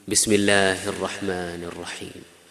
بسم الله الرحمن الرحيم.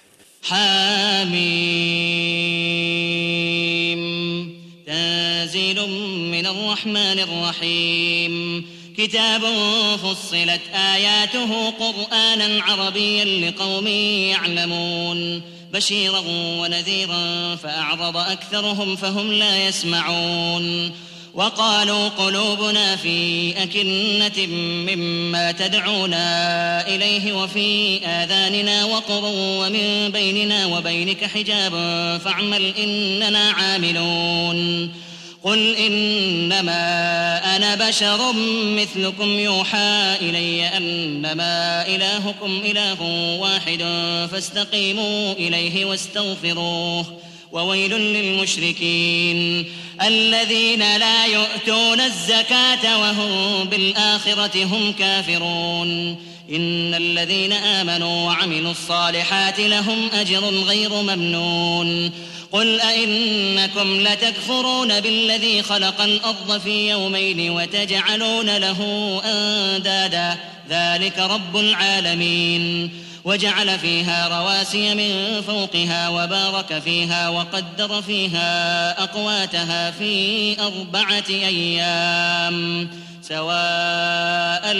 حميم. تنزيل من الرحمن الرحيم. كتاب فصلت آياته قرآنا عربيا لقوم يعلمون بشيرا ونذيرا فأعرض أكثرهم فهم لا يسمعون. وقالوا قلوبنا في أكنة مما تدعونا إليه وفي آذاننا وقر ومن بيننا وبينك حجاب فاعمل إننا عاملون. قل إنما أنا بشر مثلكم يوحى إلي أنما إلهكم إله واحد فاستقيموا إليه واستغفروه. وويل للمشركين الذين لا يؤتون الزكاة وهم بالآخرة هم كافرون. إن الذين آمنوا وعملوا الصالحات لهم أجر غير ممنون. قل أئنكم لتكفرون بالذي خلق الأرض في يومين وتجعلون له أندادا ذلك رب العالمين. وجعل فيها رواسي من فوقها وبارك فيها وقدر فيها أقواتها في 4 أيام سواء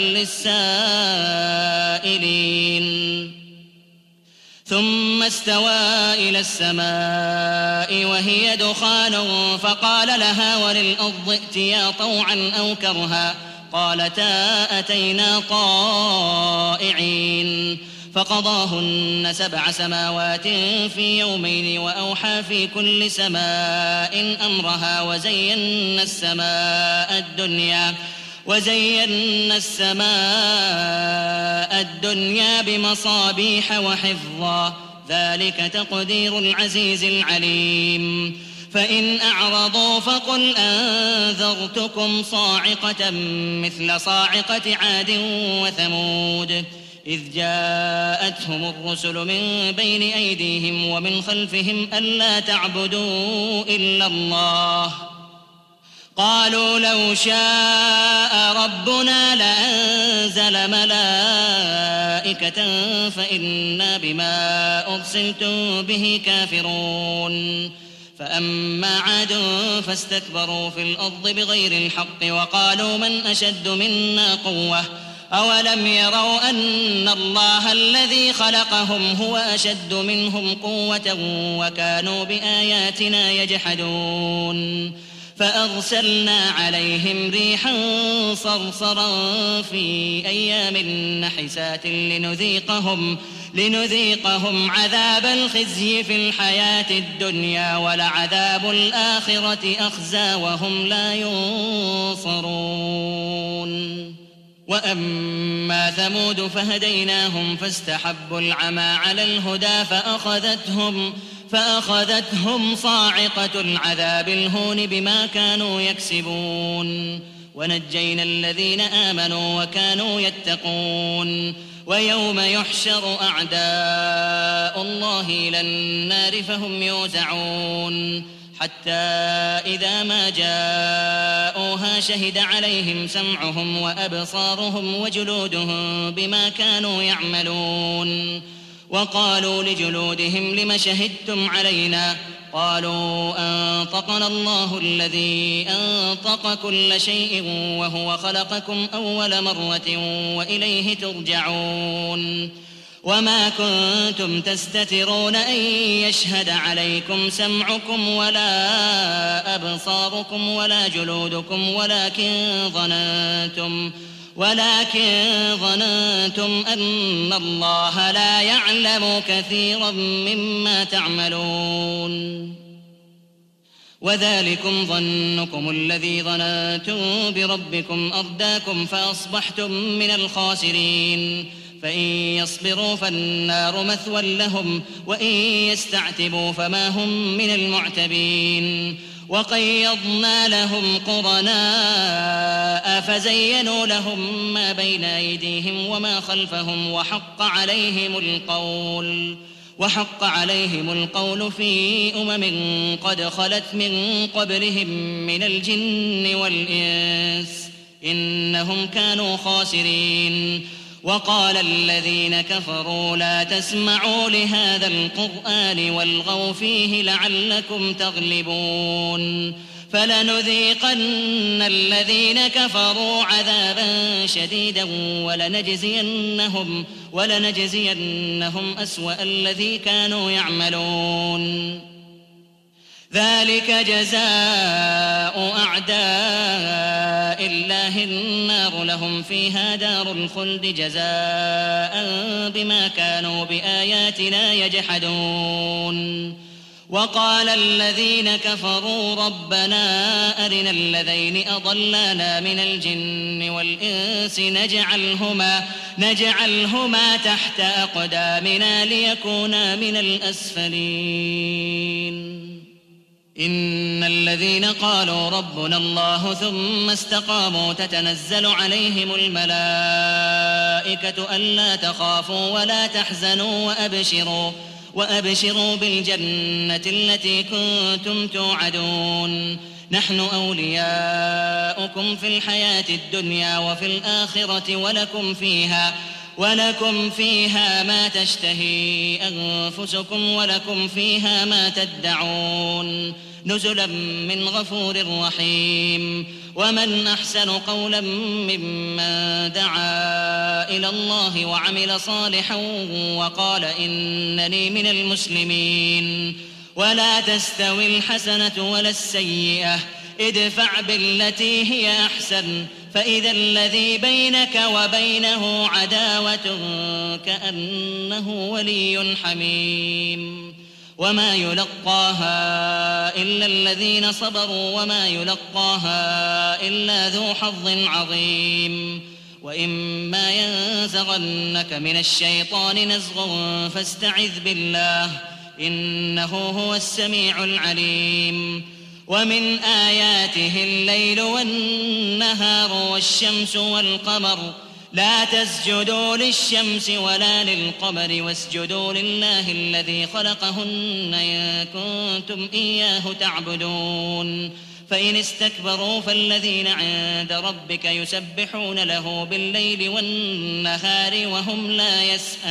للسائلين. ثم استوى إلى السماء وهي دخان فقال لها وللأرض ائتيا طوعا أو كرها قالتا أتينا طائعين. فقضاهن 7 سماوات في يومين وأوحى في كل سماء أمرها وزينا السماء الدنيا بمصابيح وحفظا ذلك تقدير العزيز العليم. فإن أعرضوا فقل أنذرتكم صاعقة مثل صاعقة عاد وثمود إذ جاءتهم الرسل من بين أيديهم ومن خلفهم ألا تعبدوا إلا الله قالوا لو شاء ربنا لأنزل ملائكة فإنا بما أرسلتم به كافرون. فأما عاد فاستكبروا في الأرض بغير الحق وقالوا من أشد منا قوة أولم يروا أن الله الذي خلقهم هو أشد منهم قوة وكانوا بآياتنا يجحدون. فأرسلنا عليهم ريحا صرصرا في أيام نحسات لنذيقهم عذاب الخزي في الحياة الدنيا ولعذاب الآخرة أخزى وهم لا ينصرون. وأما ثمود فهديناهم فاستحبوا العمى على الهدى فأخذتهم صاعقة العذاب الهون بما كانوا يكسبون. ونجينا الذين آمنوا وكانوا يتقون. ويوم يحشر أعداء الله إلى النار فهم يوزعون حتى إذا ما جاءوها شهد عليهم سمعهم وأبصارهم وجلودهم بما كانوا يعملون. وقالوا لجلودهم لم شهدتم علينا قالوا أنطقنا الله الذي أنطق كل شيء وهو خلقكم أول مرة وإليه ترجعون. وما كنتم تستترون أن يشهد عليكم سمعكم ولا أبصاركم ولا جلودكم ولكن ظننتم أن الله لا يعلم كثيرا مما تعملون. وذلكم ظنكم الذي ظننتم بربكم أرداكم فأصبحتم من الخاسرين. فإن يصبروا فالنار مثوى لهم وإن يستعتبوا فما هم من المعتبين. وقيضنا لهم قرناء فزينوا لهم ما بين أيديهم وما خلفهم وحق عليهم القول في قد خلت من قبلهم من الجن والإنس إنهم كانوا خاسرين. وقال الذين كفروا لا تسمعوا لهذا القرآن والغوا فيه لعلكم تغلبون فلنذيقن الذين كفروا عذابا شديدا ولنجزينهم أسوأ الذي كانوا يعملون ذلك جزاء أعداء الله النار لهم فيها دار الخلد جزاء بما كانوا بآياتنا يجحدون وقال الذين كفروا ربنا أرنا الذين أضلانا من الجن والإنس نجعلهما تحت أقدامنا ليكونا من الأسفلين إن الذين قالوا ربنا الله ثم استقاموا تتنزل عليهم الملائكة ألا تخافوا ولا تحزنوا وأبشروا بالجنة التي كنتم توعدون نحن أولياؤكم في الحياة الدنيا وفي الآخرة ولكم فيها ما تشتهي أنفسكم ولكم فيها ما تدعون نزلا من غفور رحيم ومن أحسن قولا ممن دعا إلى الله وعمل صالحا وقال إنني من المسلمين ولا تستوي الحسنة ولا السيئة ادفع بالتي هي أحسن فإذا الذي بينك وبينه عداوة كأنه ولي حميم وما يلقاها إلا الذين صبروا وما يلقاها إلا ذو حظ عظيم وإما ينزغنك من الشيطان نزغ فاستعذ بالله إنه هو السميع العليم ومن آياته الليل والنهار والشمس والقمر لا تسجدوا للشمس ولا للقمر واسجدوا لله الذي خلقهن إن كنتم إياه تعبدون فإن استكبروا فالذين عند ربك يسبحون له بالليل والنهار وهم لا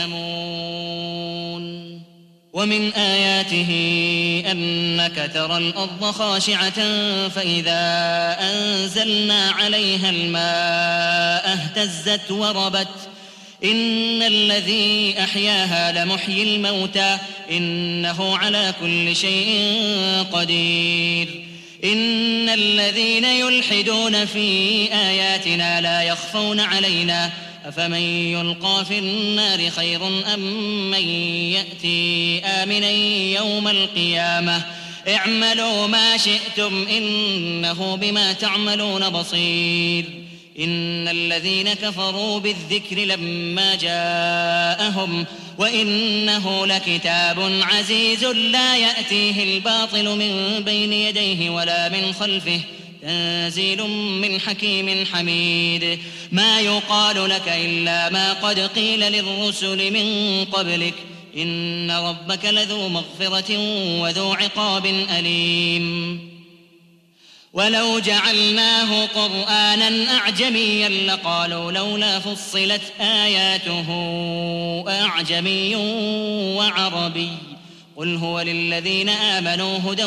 يسأمون ومن آياته أنك ترى الأرض خاشعة فإذا أنزلنا عليها الماء اهتزت وربت إن الذي أحياها لمحيي الموتى إنه على كل شيء قدير إن الذين يلحدون في آياتنا لا يخفون علينا أفمن يلقى في النار خير أم من يأتي آمنا يوم القيامة اعملوا ما شئتم إنه بما تعملون بصير إن الذين كفروا بالذكر لما جاءهم وإنه لكتاب عزيز لا يأتيه الباطل من بين يديه ولا من خلفه تنزيل من حكيم حميد ما يقال لك إلا ما قد قيل للرسل من قبلك إن ربك لذو مغفرة وذو عقاب أليم ولو جعلناه قرآنا أعجميا لقالوا لولا فصلت آياته أعجمي وعربي قل هو للذين آمنوا هدى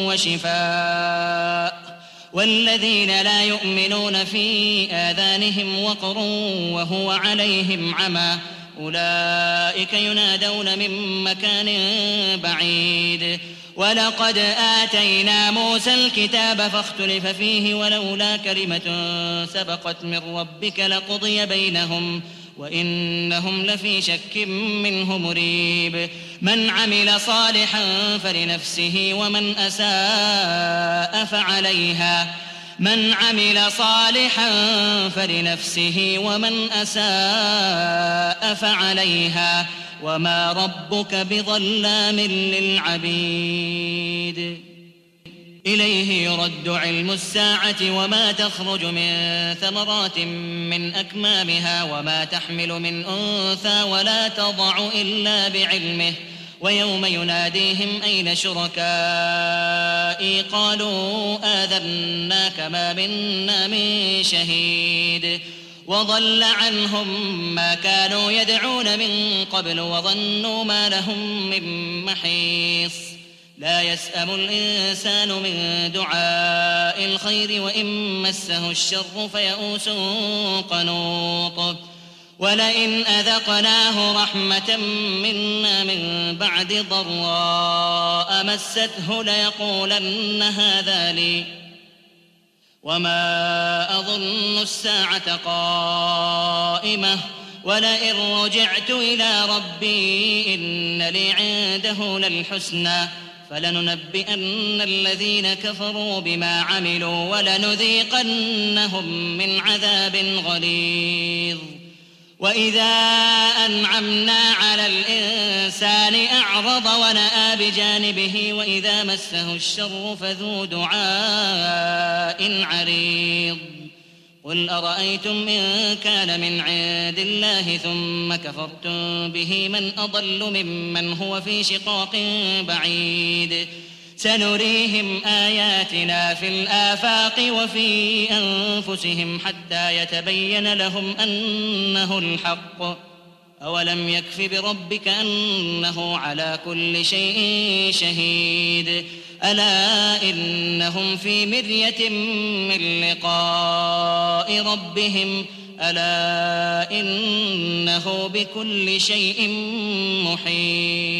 وشفاء والذين لا يؤمنون في آذانهم وقر وهو عليهم عمى أولئك ينادون من مكان بعيد ولقد آتينا موسى الكتاب فاختلف فيه ولولا كلمة سبقت من ربك لقضي بينهم وإنهم لفي شك منه مريب من عمل صالحا فلنفسه ومن أساء فعليها وما ربك بظلام للعبيد إليه يرد علم الساعة وما تخرج من ثمرات من أكمامها وما تحمل من أنثى ولا تضع إلا بعلمه ويوم يناديهم أين شركائي قالوا آذناك ما منا من شهيد وضل عنهم ما كانوا يدعون من قبل وظنوا ما لهم من محيص لا يسأم الإنسان من دعاء الخير وإن مسه الشر فيئوس قنوط ولئن أذقناه رحمة منا من بعد ضراء مسته ليقولن هذا لي وما أظن الساعة قائمة ولئن رجعت إلى ربي إن لي عنده للحسنى فلننبئن الذين كفروا بما عملوا ولنذيقنهم من عذاب غليظ وإذا أنعمنا على الإنسان أعرض ونأى بجانبه وإذا مسه الشر فذو دعاء عريض قل أرأيتم إن كان من عند الله ثم كفرتم به من أضل ممن هو في شقاق بعيد سنريهم آياتنا في الآفاق وفي أنفسهم حتى يتبين لهم أنه الحق أولم يكف بربك أنه على كل شيء شهيد ألا إنهم في مرية من لقاء ربهم ألا إنه بكل شيء محيط